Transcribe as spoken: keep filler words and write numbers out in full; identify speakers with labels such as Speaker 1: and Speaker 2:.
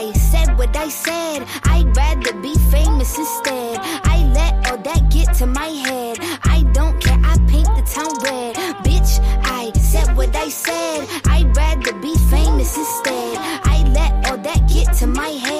Speaker 1: I said what I said. I'd rather be famous instead. I let all that get to my head. I don't care, I paint the town red. Bitch, I said what I said. I'd rather be famous instead. I let all that get to my head.